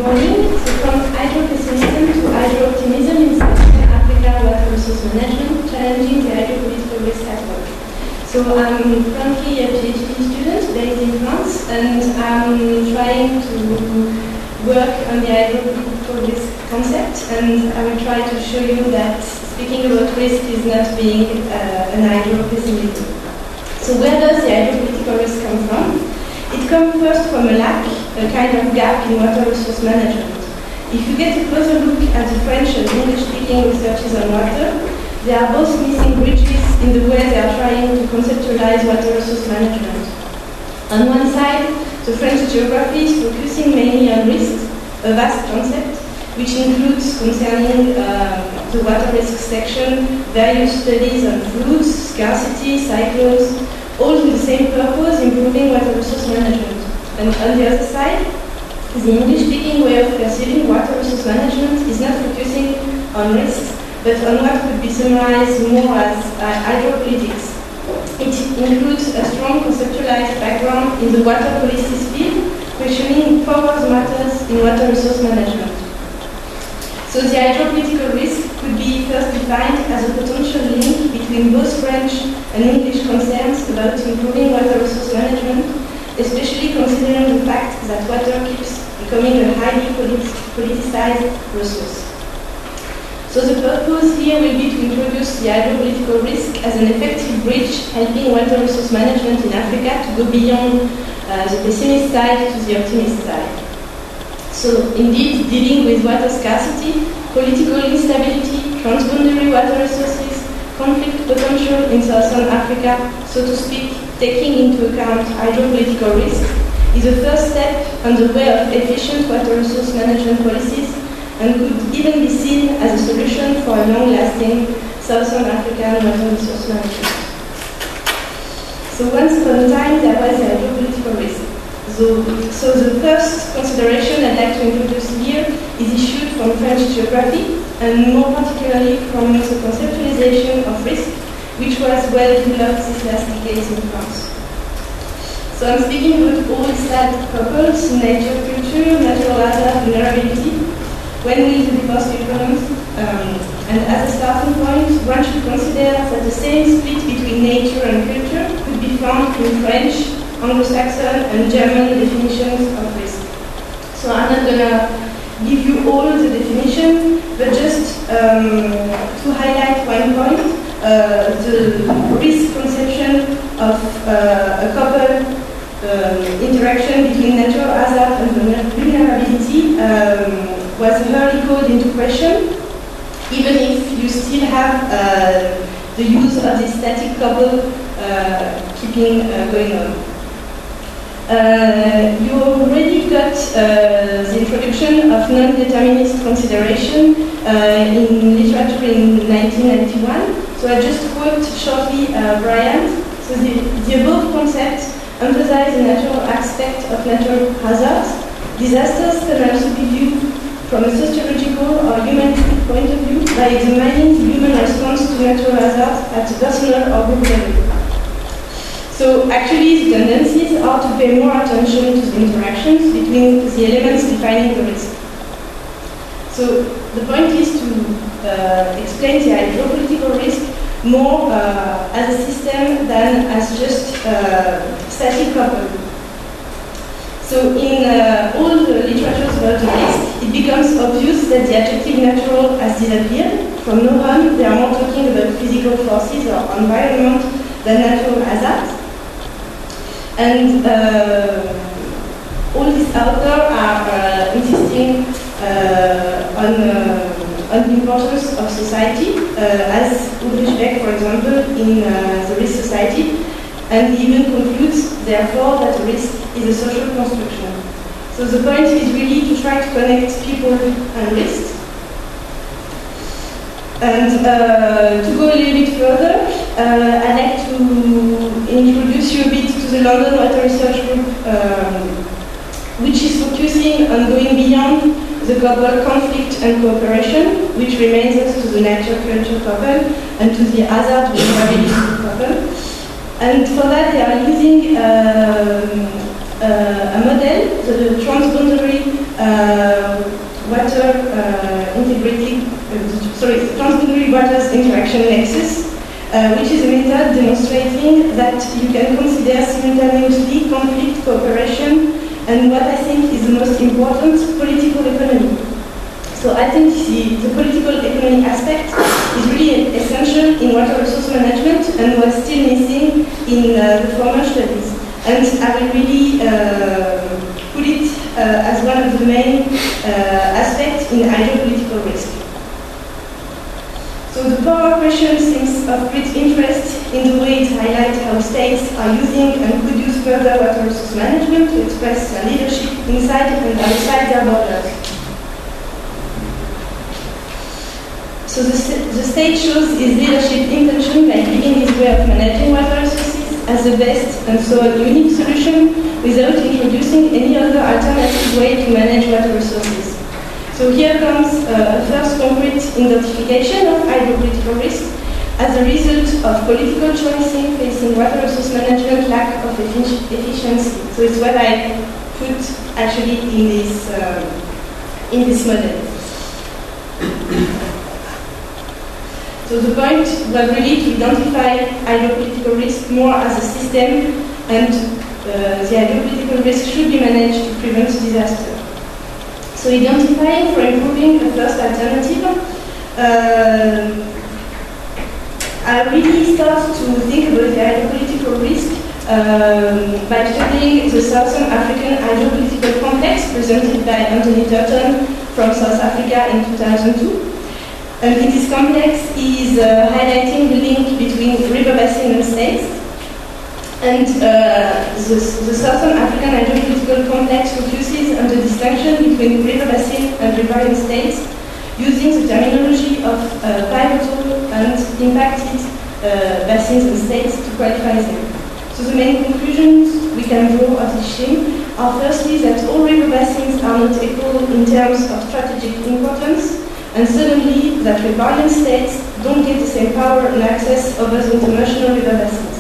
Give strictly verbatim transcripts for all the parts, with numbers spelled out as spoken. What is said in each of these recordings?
morning. So from hydro-pessimism to hydro-optimism in Southern Africa water resource management, challenging the hydropolitical risk at work. So I'm currently a PhD student based in France, and I'm trying to work on the hydropolitical risk concept, and I will try to show you that speaking about risk is not being uh, an hydro-pessimism. So where does the hydropolitical risk come from? It comes first from a lack, a kind of gap in water resource management. If you get a closer look at the French and English-speaking researches on water, they are both missing bridges in the way they are trying to conceptualize water resource management. On one side, the French geography is focusing mainly on risk, a vast concept, which includes concerning uh, the water risk section, various studies on floods, scarcity, cyclones, all with the same purpose, improving water resource management. And on the other side, the English-speaking way of perceiving water resource management is not focusing on risks, but on what could be summarized more as uh, hydropolitics. It includes a strong conceptualized background in the water policy field, questioning powers matters in water resource management. So the hydropolitical risk could be first defined as a potential link between both French and English concerns about improving water resource management, especially considering the fact that water keeps becoming a highly politicized resource. So the purpose here will be to introduce the hydropolitical risk as an effective bridge helping water resource management in Africa to go beyond uh, the pessimist side to the optimist side. So indeed, dealing with water scarcity, political instability, transboundary water resources, conflict potential in Southern Africa, so to speak, taking into account hydropolitical risk, is a first step on the way of efficient water resource management policies and could even be seen as a solution for a long-lasting Southern African water resource management. So once upon a time, there was a hydropolitical risk. So, so the first consideration I'd like to introduce here is issued from French geography, and more particularly from the conceptualization of risk, which was well developed these last decades in France. So I'm speaking about all established couples, nature, culture, natural hazard, vulnerability. When will the divorce be pronounced? Um, and as a starting point, one should consider that the same split between nature and culture could be found in French, Anglo-Saxon and German definitions of risk. So I'm not going to give you all the definitions, but just um, to highlight one point, uh, the risk conception of uh, a couple um, interaction between natural hazard and vulnerability um, was early called into question, even if you still have uh, the use of the static couple uh, keeping uh, going on. Uh, you already got uh, the introduction of non-determinist consideration uh, in literature in nineteen ninety-one. So I just quote shortly uh, Bryant. So the, the above concept emphasize the natural aspect of natural hazards. Disasters can also be viewed from a sociological or humanistic point of view by examining the human response to natural hazards at a personal or group level. So actually, the tendencies are to pay more attention to the interactions between the elements defining the risk. So the point is to uh, explain the hydropolitical risk more uh, as a system than as just uh, static couple. So in uh, all the literature about the risk, it becomes obvious that the adjective natural has disappeared. From now on, they are more talking about physical forces or environment than natural hazards. And uh, all these authors are uh, insisting uh, on, uh, on the importance of society, uh, as Ulrich Beck, for example, in uh, The Risk Society, and he even concludes, therefore, that risk is a social construction. So the point is really to try to connect people and risk. And uh, to go a little bit further, uh, I'd like to introduce you a bit to the London Water Research Group, um, which is focusing on going beyond the couple conflict and cooperation, which remains us to the nature-culture couple and to the hazard vulnerability couple. And for that, they are using um, uh, a model, the transboundary uh, three waters interaction nexus, uh, which is a method demonstrating that you can consider simultaneously conflict, cooperation, and what I think is the most important, political economy. So I think the, the political economy aspect is really essential in water resource management and was still missing in uh, the former studies. And I will really uh, put it uh, as one of the main uh, aspects in hydropolitical risk. So the power question seems of great interest in the way it highlights how states are using and could use further water resource management to express their leadership inside and outside their borders. So the, the state shows its leadership intention by giving its way of managing water resources as the best and so a unique solution without introducing any other alternative way to manage water resources. So here comes uh, a first concrete identification of hydropolitical risk as a result of political choices facing water resource management lack of effic efficiency. So it's what I put actually in this, uh, in this model. So the point was really to identify hydropolitical risk more as a system, and uh, the hydropolitical risk should be managed to prevent disaster. So identifying for improving the first alternative, uh, I really start to think about the hydropolitical risk um, by studying the Southern African hydropolitical complex presented by Anthony Turton from South Africa in two thousand two. And in this complex is uh, highlighting the link between river basin and states. And uh, the, the Southern African hydropolitical complex focuses on the distinction between river basin and riverian states, using the terminology of uh, pivotal and impacted uh, basins and states to qualify them. So the main conclusions we can draw of this scheme are firstly that all river basins are not equal in terms of strategic importance, and secondly, that riverian states don't get the same power and access over the international river basins.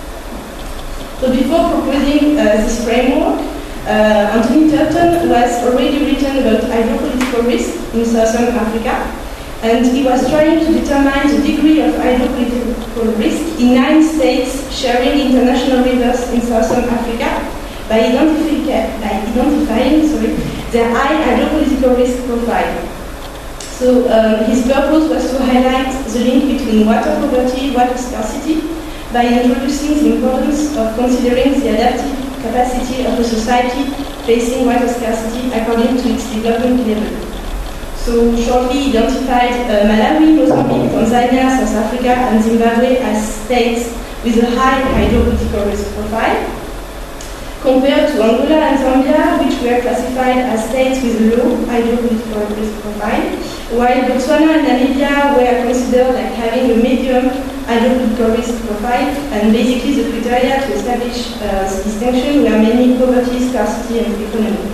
So before proposing uh, this framework, uh, Anthony Turton was already written about hydropolitical risk in Southern Africa, and he was trying to determine the degree of hydropolitical risk in nine states sharing international rivers in Southern Africa by, identifi by identifying sorry, their high hydropolitical risk profile. So um, his purpose was to highlight the link between water poverty, water scarcity, by introducing the importance of considering the adaptive capacity of a society facing water scarcity according to its development level. So shortly identified uh, Malawi, Mozambique, Tanzania, South Africa, and Zimbabwe as states with a high hydropolitical risk profile, compared to Angola and Zambia, which were classified as states with a low hydropolitical risk profile, while Botswana and Namibia were considered like having a medium hydropolitical risk profile, and basically the criteria to establish uh, the distinction were mainly poverty, scarcity, and economy.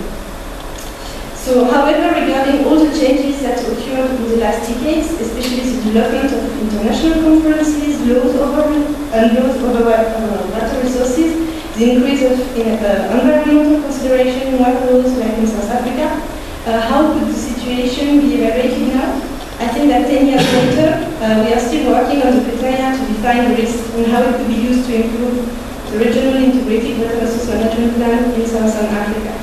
So, however, regarding all the changes that occurred in the last decades, especially the development of international conferences, laws over and laws over uh, water resources, the increase of in, uh, environmental consideration in water laws like in South Africa, uh, how could the situation be evaluated now? I think that ten years later, uh, we are still working on the criteria to define the risk and how it could be used to improve the regional integrated water resource management plan in Southern Africa.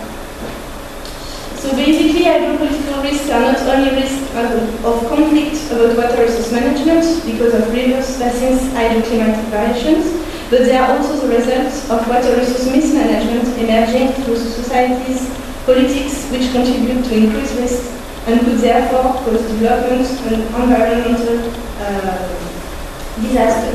So basically, hydropolitical risks are not only risks of conflict about water resource management because of rivers, basins, hydroclimatic variations, but they are also the results of water resource mismanagement emerging through societies, politics, which contribute to increased risk and could therefore cause development and environmental uh, disaster.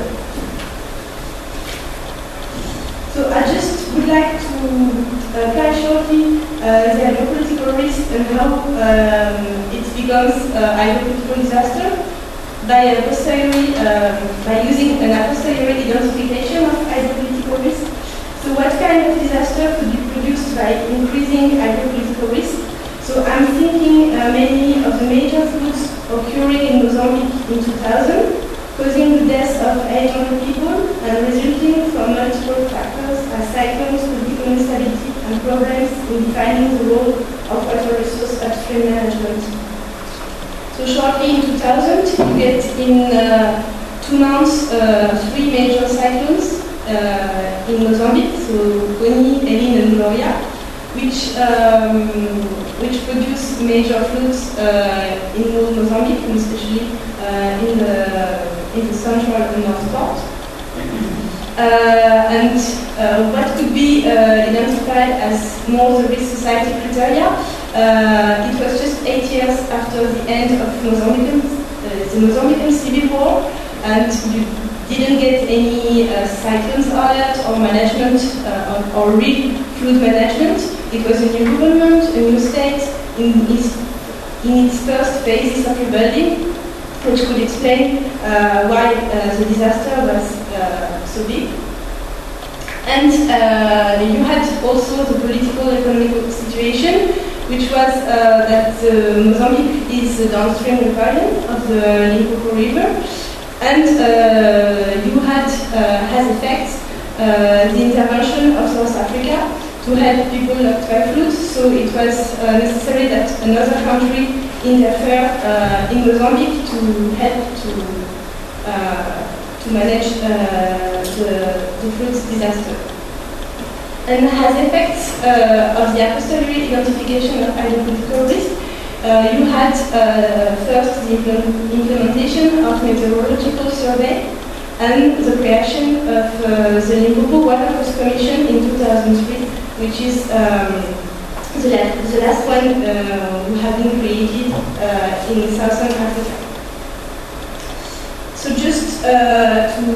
So I just would like to uh, apply shortly uh, the hydropolitical risk and how um, it becomes a hydropolitical disaster by a posteriori, uh, by using an a posteriori identification of hydropolitical risk. So what kind of disaster could be produced by increasing hydropolitical risk? So I'm thinking uh, mainly of the major floods occurring in Mozambique in two thousand, causing the deaths of eight hundred people and resulting from multiple factors as cyclones, political instability, and problems in defining the role of water resource upstream management. So shortly in two thousand, you get in uh, two months uh, three major cyclones uh, in Mozambique, so Goni, Eline and Gloria, which, um, which produce major floods uh, in Mozambique, and especially uh, in, the, in the central and north part. Uh, and uh, what could be uh, identified as more the risk society criteria, uh, it was just eight years after the end of Mozambican, uh, the Mozambican civil war, and you didn't get any uh, cyclones alert or management uh, or, or real flood management. It was a new government, a new state in its, in its first phases of rebuilding, which could explain uh, why uh, the disaster was uh, so big. And uh, you had also the political economic situation, which was uh, that uh, Mozambique is the downstream riparian of the Limpopo River, and uh, you had uh, as effect uh, the intervention of South Africa to help people affected by floods. So it was uh, necessary that another country interfere uh, in Mozambique to help to uh, to manage uh, the, the floods disaster. And as effects uh, of the apostolic identification of hydropolitical risk, uh, you had uh, first the implement implementation of meteorological survey and the creation of uh, the Limpopo Water Coast Commission in two thousand three, which is um, the, la the last one uh, who have been created uh, in Southern Africa. So just uh, to,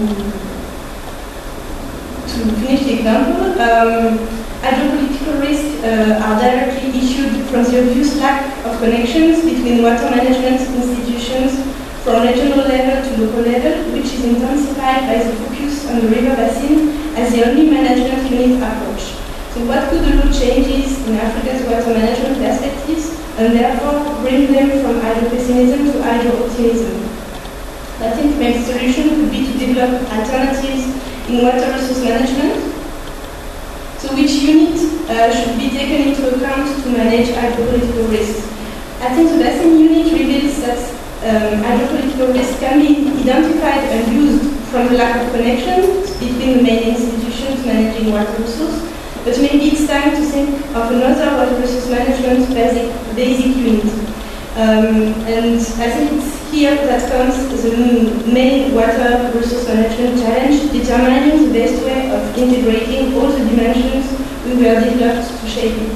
to finish the example, um, hydropolitical risks uh, are directly issued from the obvious lack of connections between water management institutions from regional level to local level, which is intensified by the focus on the river basin as the only management unit approach. So what could the law changes in Africa's water management perspectives and therefore bring them from hydro-pessimism to hydro-optimism? I think the main solution could be to develop alternatives in water resource management. So which unit uh, should be taken into account to manage hydropolitical risks? I think the basin unit reveals that um, hydropolitical risks can be identified and used from the lack of connection between the main institutions managing water resources, but maybe it's time to think of another water resource management basic, basic unit. Um, and I think it's here that comes the main water resource management challenge, determining the best way of integrating all the dimensions we were developed to shape it.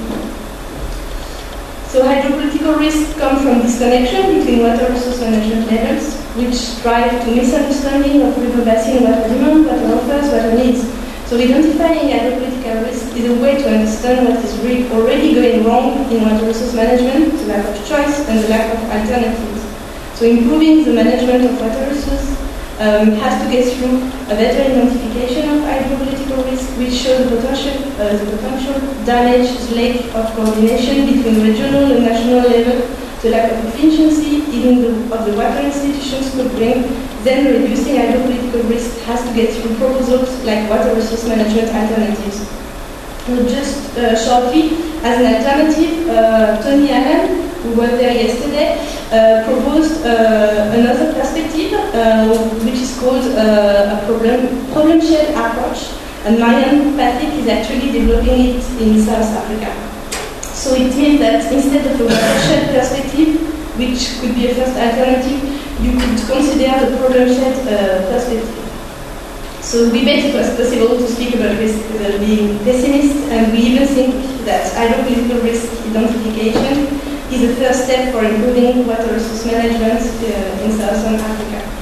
So hydropolitical risks come from disconnection between water resource management levels, which drive to misunderstanding of river basin water demand, water offers, water needs. So identifying hydropolitical risk is a way to understand what is really already going wrong in water resource management, the lack of choice and the lack of alternatives. So improving the management of water resources um, has to get through a better identification of hydropolitical risk, which shows the potential, uh, the potential damage, the lack of coordination between regional and national level, the lack of efficiency even the, of the water institutions could bring. Then reducing hydropolitical risk has to get through proposals like water resource management alternatives. So just uh, shortly, as an alternative, uh, Tony Allen, who was there yesterday, uh, proposed uh, another perspective, uh, which is called uh, a problem, problem shared approach. And Marianne Patrick is actually developing it in South Africa. So it means that instead of a watershed perspective, which could be a first alternative, you could consider the problem-shared uh, perspective. So we bet it was possible to speak about risk without being pessimist, and we even think that hydropolitical risk identification is a first step for improving water resource management uh, in Southern Africa.